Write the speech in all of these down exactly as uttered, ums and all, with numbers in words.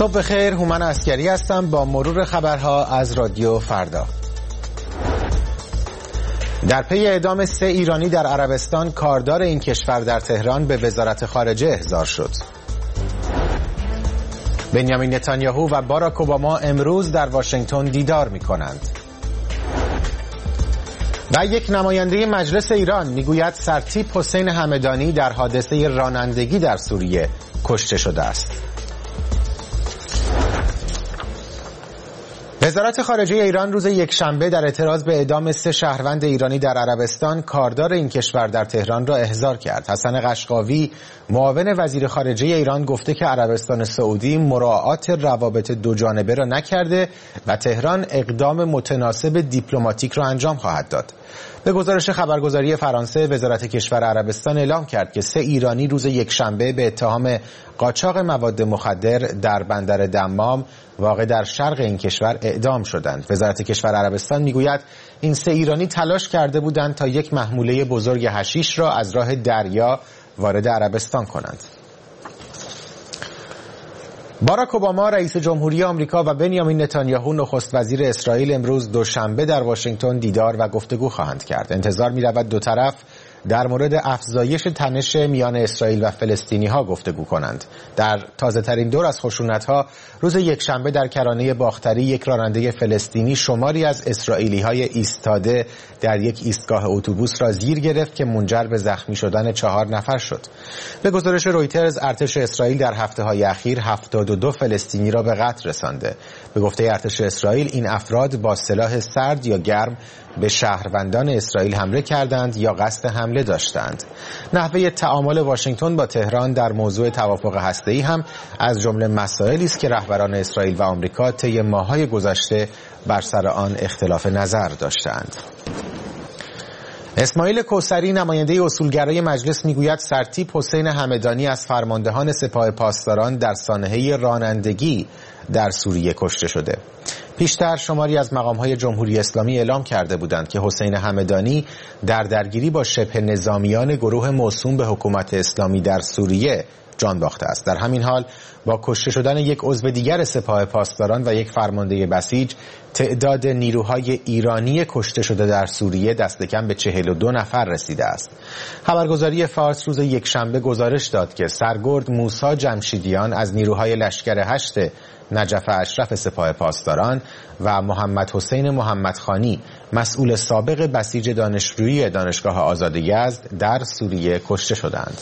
صبح بخیر، هومن عسکری هستم با مرور خبرها از رادیو فردا. در پی اعدام سه ایرانی در عربستان، کاردار این کشور در تهران به وزارت خارجه احضار شد. بنیامین نتانیاهو و باراک اوباما امروز در واشنگتن دیدار می‌کنند. و یک نماینده مجلس ایران میگوید سرتیپ حسین همدانی در حادثه رانندگی در سوریه کشته شده است. وزارت خارجه ایران روز یکشنبه در اعتراض به اعدام سه شهروند ایرانی در عربستان، کاردار این کشور در تهران را احضار کرد. حسن قشقاوی، معاون وزیر خارجه ایران، گفته که عربستان سعودی مراعات روابط دو جانبه را نکرده و تهران اقدام متناسب دیپلماتیک را انجام خواهد داد. به گزارش خبرگزاری فرانسه، وزارت کشور عربستان اعلام کرد که سه ایرانی روز یکشنبه به اتهام قاچاق مواد مخدر در بندر دمام واقع در شرق این کشور اعدام شدند. وزارت کشور عربستان میگوید این سه ایرانی تلاش کرده بودند تا یک محموله بزرگ حشیش را از راه دریا وارد عربستان کنند. باراک اوباما رئیس جمهوری آمریکا و بنیامین نتانیاهو نخست وزیر اسرائیل امروز دوشنبه در واشنگتن دیدار و گفتگو خواهند کرد. انتظار می‌رود دو طرف در مورد افزایش تنش میان اسرائیل و فلسطینی‌ها گفتگو کنند. در تازه‌ترین دور از خشونت‌ها، روز یکشنبه در کرانه باختری یک راننده فلسطینی شماری از اسرائیلی‌های ایستاده در یک ایستگاه اتوبوس را زیر گرفت که منجر به زخمی شدن چهار نفر شد. به گزارش رویترز، ارتش اسرائیل در هفته‌های اخیر هفتاد و دو فلسطینی را به قتل رسانده. به گفته ارتش اسرائیل، این افراد با سلاح سرد یا گرم به شهروندان اسرائیل حمله کردند یا قصد حمله داشتند. نحوه تعامل واشنگتن با تهران در موضوع توافق هسته‌ای هم از جمله مسائلی است که رهبران اسرائیل و آمریکا طی ماه‌های گذشته بر سر آن اختلاف نظر داشتند. اسماعیل کوثری، نماینده اصولگرای مجلس، میگوید سرتیپ حسین همدانی از فرماندهان سپاه پاسداران در سانحه رانندگی در سوریه کشته شده. پیشتر شماری از مقام‌های جمهوری اسلامی اعلام کرده بودند که حسین همدانی در درگیری با شبه نظامیان گروه موسوم به حکومت اسلامی در سوریه جان باخته است. در همین حال با کشته شدن یک عضو دیگر سپاه پاسداران و یک فرمانده بسیج، تعداد نیروهای ایرانی کشته شده در سوریه دست کم به چهل و دو نفر رسیده است. خبرگزاری فارس روز یکشنبه گزارش داد که سرگرد موسی جمشیدیان از نیروهای لشکر هشت نجف اشرف سپاه پاسداران و محمد حسین محمدخانی، مسئول سابق بسیج دانشجویی دانشگاه آزاد یزد، در سوریه کشته شدند.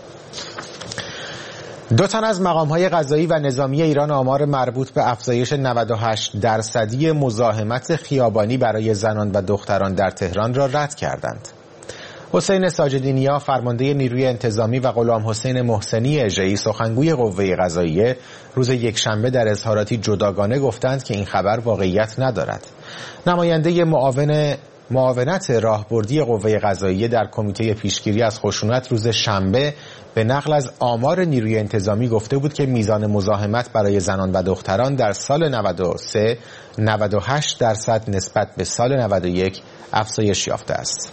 دو تن از مقام‌های قضایی و نظامی ایران آمار مربوط به افزایش نود و هشت درصدی مزاحمت خیابانی برای زنان و دختران در تهران را رد کردند. حسین ساجدینیا، فرمانده نیروی انتظامی، و غلام حسین محسنی اژه‌ای، سخنگوی قوه قضاییه، روز یکشنبه در اظهاراتی جداگانه گفتند که این خبر واقعیت ندارد. نماینده معاون معاونت راهبردی قوه قضاییه در کمیته پیشگیری از خشونت روز شنبه به نقل از آمار نیروی انتظامی گفته بود که میزان مزاحمت برای زنان و دختران در سال نود و سه نود و هشت درصد نسبت به سال نود و یک افزایش یافته است.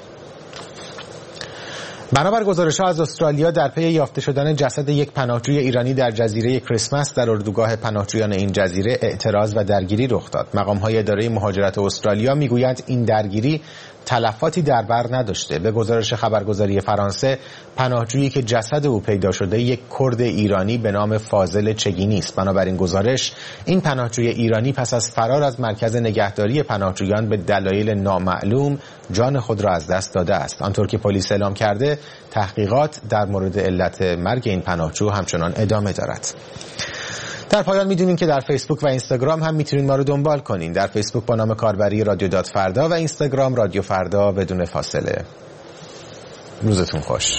بنابر گزارش‌ها از استرالیا، در پی یافته شدن جسد یک پناهجوی ایرانی در جزیره کریسمس در اردوگاه پناهجویان این جزیره، اعتراض و درگیری رخ داد. مقام‌های اداره مهاجرت استرالیا میگویند این درگیری تلفاتی در بر نداشته. به گزارش خبرگزاری فرانسه، پناهجویی که جسد او پیدا شده یک کرد ایرانی به نام فاضل چگینی است. بنابراین گزارش، این پناهجوی ایرانی پس از فرار از مرکز نگهداری پناهجویان به دلایل نامعلوم جان خود را از دست داده است. آنطور که پلیس اعلام کرده، تحقیقات در مورد علت مرگ این پناهجو همچنان ادامه دارد. در پایان میدونین که در فیسبوک و اینستاگرام هم میتونین ما رو دنبال کنین. در فیسبوک با نام کاربری رادیو دات فردا و اینستاگرام رادیو فردا بدون فاصله. روزتون خوش.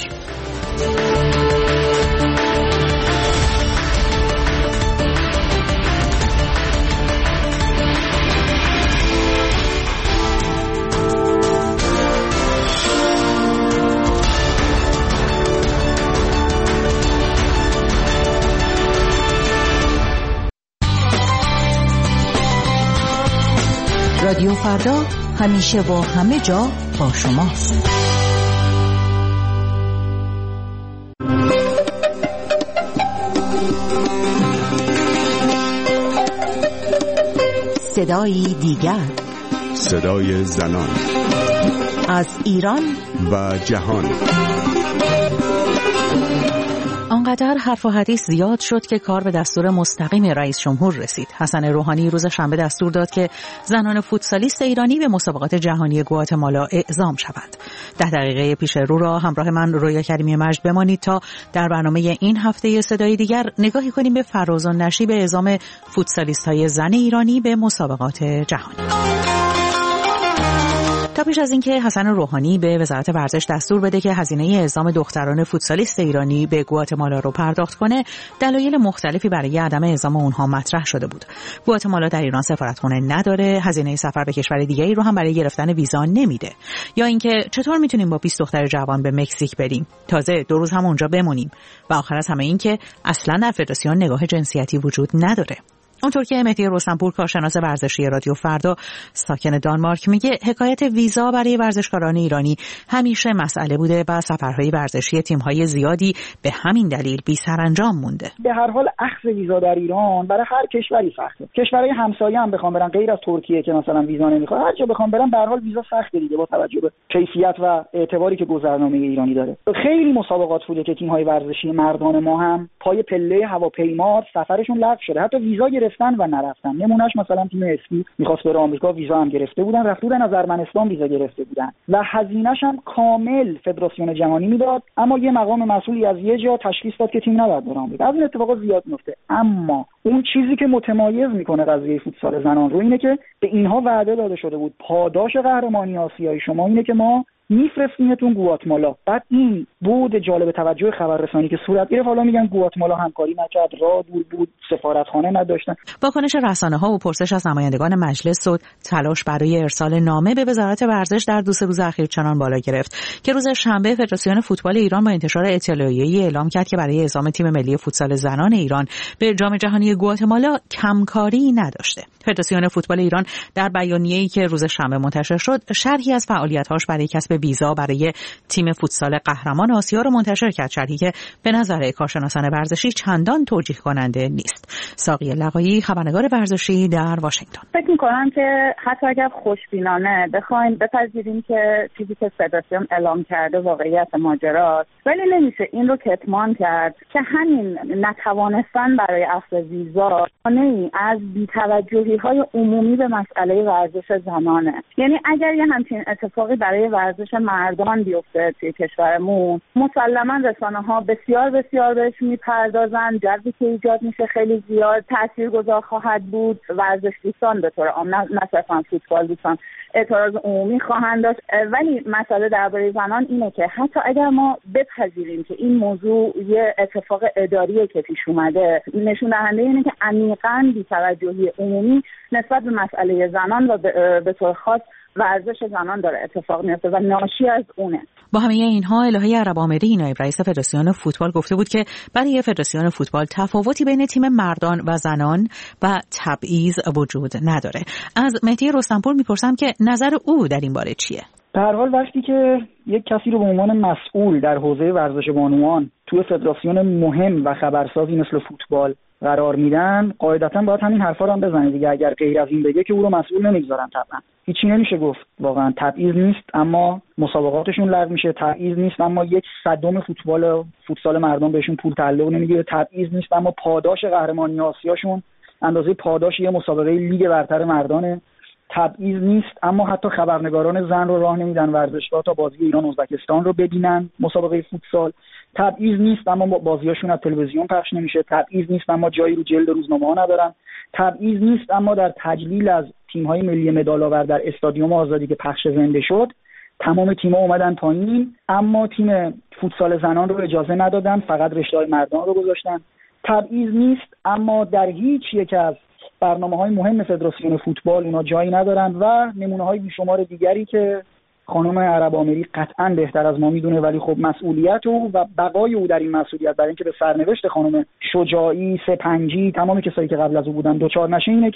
رادیو فردا همیشه و همه جا با شماست. صدایی دیگر، صدای زنان از ایران و جهان. آنقدر حرف و حدیث زیاد شد که کار به دستور مستقیم رئیس جمهور رسید. حسن روحانی روز شنبه دستور داد که زنان فوتسالیست ایرانی به مسابقات جهانی گواتمالا اعزام شوند. ده دقیقه پیش رو را همراه من رویا کریمی مجد بمانید تا در برنامه این هفته صدای دیگر نگاهی کنیم به فراز و نشیب اعزام فوتسالیست‌های زن ایرانی به مسابقات جهانی. تا پیش از اینکه حسن روحانی به وزارت ورزش دستور بده که هزینه اعزام دختران فوتسالیست ایرانی به گواتمالا رو پرداخت کنه، دلایل مختلفی برای عدم اعزام اونها مطرح شده بود. گواتمالا در ایران سفارتخانه نداره، هزینه سفر به کشور دیگری رو هم برای گرفتن ویزا نمیده. یا اینکه چطور میتونیم با بیست دختر جوان به مکزیک بریم، تازه دو روز هم اونجا بمونیم، و آخر از همه این که اصلا در فدراسیون نگاه جنسیتی وجود نداره. اونطور که مهدی رستمپور کارشناس ورزشی رادیو فردا ساکن دانمارک میگه، حکایت ویزا برای ورزشکاران ایرانی همیشه مسئله بوده و سفرهای ورزشی تیم‌های زیادی به همین دلیل بی سرانجام مونده. به هر حال اخذ ویزا در ایران برای هر کشوری سخته. کشورهای همسایه هم بخوام برن، غیر از ترکیه که مثلا ویزا نمیخواد، هر جا بخوام برن به هر حال ویزا سخته دیگه، با توجه به کیفیت و اعتباری که گذرنامه ایرانی داره. خیلی مسابقات بوده که تیم‌های ورزشی مردان ما هم پای پله هواپیما سفرشون لغو شده، حتی ویزا گرفتن و نرفتن. نمونهش مثلا تیم اسکی می‌خواست بره آمریکا، ویزا هم گرفته بودن، رفته بودن از ارمنستان ویزا گرفته بودن و هزینه‌ش هم کامل فدراسیون جهانی میداد، اما یه مقام مسئولی از یه جا تشخیص داد که تیم نباید بره آمریکا. از این اتفاقات زیاد میفته. اما اون چیزی که متمایز میکنه قضیه فوتسال زنان رو اینه که به اینها وعده داده شده بود پاداش قهرمانی آسیایی شما اینه که ما میفرستیمتون گواتمالا. بعد این بود جالب توجه خبررسانی که صورت گرفت. حالا میگن گواتمالا همکاری نکرد، راه دور بود، سفارتخانه نداشتن. واکنش رسانه‌ها و پرسش از نمایندگان مجلس و تلاش برای ارسال نامه به وزارت ورزش در دو سه روز اخیر چنان بالا گرفت که روز شنبه فدراسیون فوتبال ایران با انتشار اطلاعیه‌ای اعلام کرد که برای اعزام تیم ملی فوتسال زنان ایران به جام جهانی گواتمالا کمکاری نداشته. فدراسیون فوتبال ایران در بیانیه‌ای که روز شنبه منتشر شد، شرحی از فعالیت‌هاش برای کسب ویزا برای تیم فوتسال قهرمان آسیا رو منتشر کرد، شرحی که به نظر کارشناسان ورزشی چندان توجیه کننده نیست. ساقی لقایی، خبرنگار ورزشی در واشنگتن: فکر می‌کنم که حتی اگر خوشبینانه بخوایم بپذیریم که چیزی که فدراسیون اعلام کرده واقعیت ماجراست، ولی نمیشه این رو کتمان کرد که همین نتوانستن برای اخذ ویزا مانعی از بی‌توجهی‌های عمومی به مسئله ورزش زنانه. یعنی اگر یه همچین اتفاقی برای ورزش مردان بیفته توی کشورمون، مسلما رسانه‌ها بسیار بسیار بهش میپردازن، جذبی که ایجاد میشه خیلی زیاد تاثیرگذار خواهد بود. ورزش دوستان به طور عام، نه صرفاً فوتبال دوستان، اعتراض عمومی خواهند داشت. ولی مسئله درباره زنان اینه که حتی اگر ما بپذیریم که این موضوع یه اتفاق اداریه که پیش اومده، نشون دهنده اینه که عمیقاً بی‌توجهی عمومی نسبت به مسئله زنان و به طور خاص ورزش زنان داره اتفاق میفته و ناشی از اونه. با همه اینها، الهه عرب آمری نایب رئیس فدراسیون فوتبال گفته بود که برای فدراسیون فوتبال تفاوتی بین تیم مردان و زنان و تبعیض وجود نداره. از مهدی رستمپور میپرسم که نظر او در این باره چیه؟ به هر حال وقتی که یک کسی رو به عنوان مسئول در حوزه ورزش بانوان توی فدراسیون مهم و خبرسازی مثل فوتبال قرار میدن، قاعدتاً باید همین حرفا رو هم بزنه دیگه. اگر غیر از این بگه که او رو مسئول نمیگذارن. طبعا هیچی نمیشه گفت. واقعا تبعیض نیست اما مسابقاتشون لغو میشه، تبعیض نیست اما یک صدم فوتبال فوتسال مردم بهشون پول تعلق نمیگیره، تبعیض نیست اما پاداش قهرمانی آسیاشون اندازه پاداش یه مسابقه لیگ برتر مردانه، تبعیض نیست اما حتی خبرنگاران زن رو راه نمیدن ورزشگاه تا بازی ایران ازبکستان رو ببینن، مسابقه فوتسال. تبعیض نیست اما بازیاشون از تلویزیون پخش نمیشه، تبعیض نیست اما جایی رو جلد روزنامه‌ها ندارن، تبعیض نیست اما در تجلیل از تیم‌های ملی مدال‌آور در استادیوم آزادی که پخش زنده شد تمام تیم‌ها اومدن پایین، اما تیم فوتسال زنان رو اجازه ندادن، فقط رشته‌های مردان رو گذاشتن. تبعیض نیست اما در هیچ یک از برنامه‌های مهم فدراسیون فوتبال اونا جایی ندارن و نمونه‌های بیشمار دیگری که خانم عرب آمری قطعاً بهتر از ما میدونه، ولی خب مسئولیت او و بقای او در این مسئولیت برای اینکه به سرنوشت خانم شجاعی، سپنجی، تمام کسایی که قبل از او بودن دوچار نشه اینه که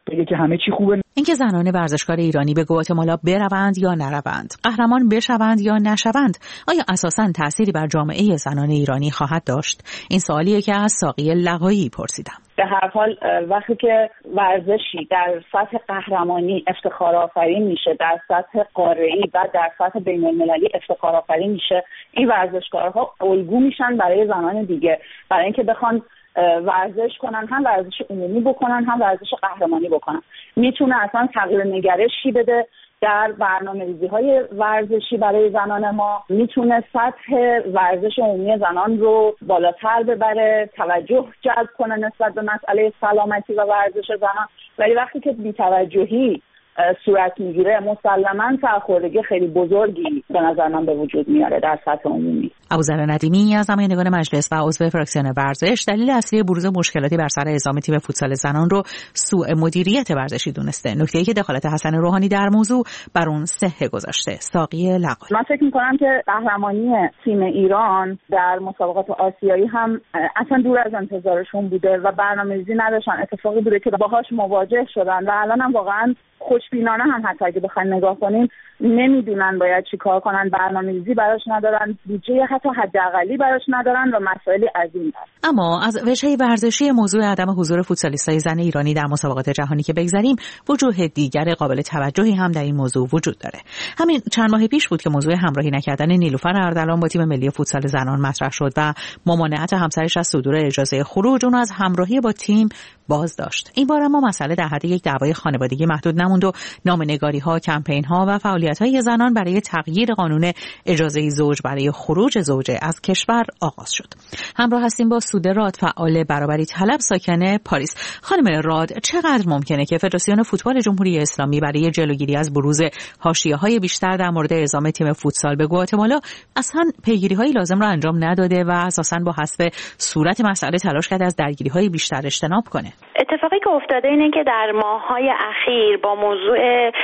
بگه که همه چی خوبه. اینکه زنان ورزشکار ایرانی به گواتمالا بروند یا نروند، قهرمان بشوند یا نشوند، آیا اساساً تأثیری بر جامعه زنان ایرانی خواهد داشت؟ این سوالیه که از ساقی لقایی پرسیدم. به هر حال وقتی که ورزشی در سطح قهرمانی افتخارآفرین میشه، در سطح قاره‌ای و در سطح بین‌المللی افتخارآفرین میشه، این ورزشکارها الگو میشن برای زنان دیگه، برای اینکه بخوان ورزش کنن، هم ورزش عمومی بکنن هم ورزش قهرمانی بکنن. میتونه اصلا تغییر نگرشی بده در برنامه‌ریزی‌های ورزشی برای زنان ما، میتونه سطح ورزش عمومی زنان رو بالاتر ببره، توجه جلب کنه نسبت به مسئله سلامتی و ورزش زنان. ولی وقتی که بی‌توجهی صورت میگیره، مسلماً سرخوردگی خیلی بزرگی به نظر من به وجود میاره در سطح عمومی. ابوذر ندیمی از نمایندگان مجلس و عضو فراکسیون ورزش دلیل اصلی بروز مشکلاتی بر سر اعزام تیم فوتسال زنان رو سوء مدیریت ورزشی دونسته. نکته‌ای که دخالت حسن روحانی در موضوع بر اون صحه گذاشته. ساقی لقایی: من فکر می‌کنم که قهرمانی تیم ایران در مسابقات آسیایی هم اصلا دور از انتظارشون بوده و برنامه‌ریزی نداشتن. اتفاقی بوده که باهاش مواجه شدن و الان هم واقعاً خوشبینانه هم حتی اگه بخوایم نگاه کنیم نمیدونن باید چی کار کنن، برنامه‌ریزی براش ندارن، بودجه حتی حداقلی براش ندارن و مسائلی عظیم هست. اما از وجهه ورزشی موضوع عدم حضور فوتسالیستای زن ایرانی در مسابقات جهانی که بگذریم، وجوه دیگر قابل توجهی هم در این موضوع وجود داره. همین چند ماه پیش بود که موضوع همراهی نکردن نیلوفر اردلان با تیم ملی فوتسال زنان مطرح شد و ممانعت همسرش از صدور اجازه خروج اون از همراهی با تیم باز داشت. این بار اما مسئله در حد یک دعوای خانوادگی محدود نموند و نامه‌نگاری‌ها، کمپین‌ها و فعالیت‌های زنان برای تغییر قانون اجازه زوج برای خروج زوجه از کشور آغاز شد. همراه هستیم با سوده راد، فعال برابری طلب ساکن پاریس. خانم راد، چقدر ممکنه که فدراسیون فوتبال جمهوری اسلامی برای جلوگیری از بروز حاشیه‌های بیشتر در مورد اعزام تیم فوتسال به گواتمالا اصلا پیگیری‌های لازم را انجام نداده و اساساً با حذف صورت مسئله تلاش کرده از درگیری‌های بیشتر اجتناب کنه؟ اتفاقی که افتاده اینه که در ماه‌های اخیر با موضوع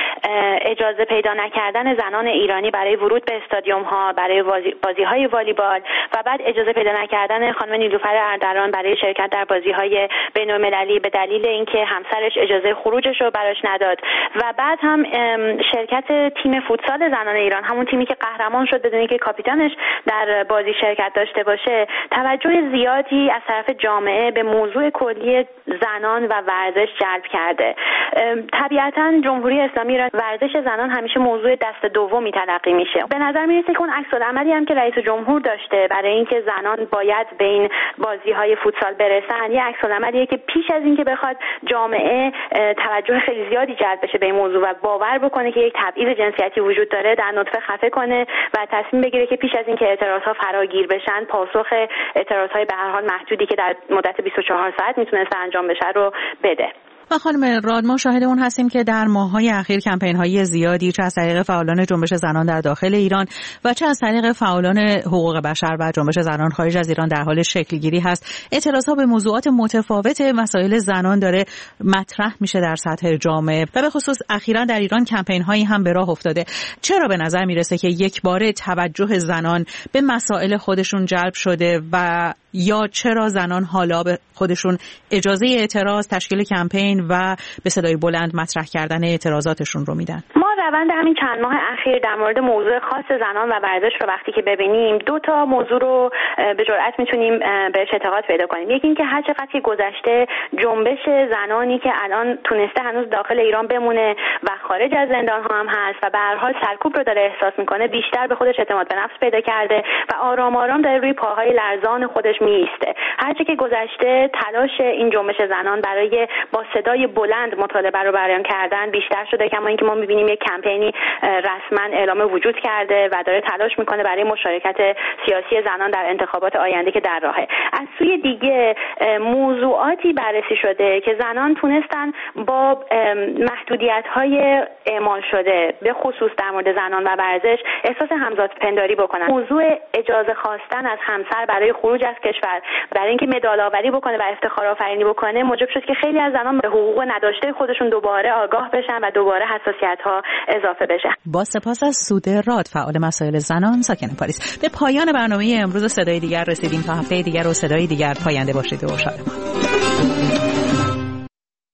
اجازه پیدا نکردن زنان ایرانی برای ورود به استادیوم‌ها، برای بازی‌های والیبال و بعد اجازه پیدا نکردن خانم نیلوفر اردلان برای شرکت در بازی‌های بین‌المللی به دلیل اینکه همسرش اجازه خروجش رو براش نداد و بعد هم شرکت تیم فوتسال زنان ایران، همون تیمی که قهرمان شد بدون اینکه کاپیتانش در بازی شرکت داشته باشه، توجه زیادی از طرف جامعه به موضوع کلی زنان و ورزش جلب کرده. طبیعتاً جمهوری اسلامی ایران ورزش زنان همیشه موضوع دست دومی تلقی میشه. به نظر میرسه که اون عکس‌العملی هم که رئیس جمهور داشته برای اینکه زنان باید به این بازی‌های فوتسال برسن، یه عکس‌العملیه که پیش از اینکه بخواد جامعه توجه خیلی زیادی جلب بشه به این موضوع و باور بکنه که یک تبعیض جنسیتی وجود داره، در نطفه خفه کنه و تصمیم بگیره که پیش از اینکه اعتراض‌ها فراگیر بشن، پاسخ اعتراض‌های به هر حال محدودی که در مدت بیست و چهار ساعت میتونسته انجام بشه رو بده. و خانم راد، ما شاهد اون هستیم که در ماه‌های اخیر کمپین‌های زیادی چه از طریق فعالان جنبش زنان در داخل ایران و چه از طریق فعالان حقوق بشر و جنبش زنان خارج از ایران در حال شکل‌گیری هست. اعتراض‌ها به موضوعات متفاوت مسائل زنان داره مطرح میشه در سطح جامعه و به خصوص اخیراً در ایران کمپین‌هایی هم به راه افتاده. چرا به نظر میرسه که یک باره توجه زنان به مسائل خودشون جلب شده و یا چرا زنان حالا به خودشون اجازه اعتراض، تشکیل کمپین و به صدای بلند مطرح کردن اعتراضاتشون رو میدن؟ ما روند همین چند ماه اخیر در مورد موضوع خاص زنان و ورزش رو وقتی که ببینیم، دو تا موضوع رو به جرئت میتونیم بهش اعتقاد پیدا کنیم. یکی این که هر چقدر که گذشته جنبش زنانی که الان تونسته هنوز داخل ایران بمونه و خارج از زندان ها هم هست و به هر حال سرکوب رو داره احساس میکنه، بیشتر به خودش اعتماد به نفس پیدا کرده و آرام آرام داره روی پاهای لرزان خودش میایسته. هرچه که گذشته تلاش این جنبش زنان برای با صدای بلند مطالبه رو بیان کردن بیشتر شده، کما اینکه ما می‌بینیم یک کمپینی رسما اعلام وجود کرده و داره تلاش میکنه برای مشارکت سیاسی زنان در انتخابات آینده که در راهه. از سوی دیگه موضوعاتی بررسی شده که زنان تونستن با محدودیت‌های اعمال شده به خصوص در مورد زنان و ورزش احساس همزاد پنداری بکنن. موضوع اجازه خواستن از همسر برای خروج از کشور برای اینکه مدال آوری بکنه و افتخار آفرینی بکنه موجب شد که خیلی از زنان به حقوق نداشته خودشون دوباره آگاه بشن و دوباره حساسیت‌ها اضافه بشه. با سپاس از سوده راد، فعال مسائل زنان ساکن پاریس. به پایان برنامه امروز صدای دیگر رسیدیم. تا هفته دیگر و صدای دیگر پاینده باشید و شادمان.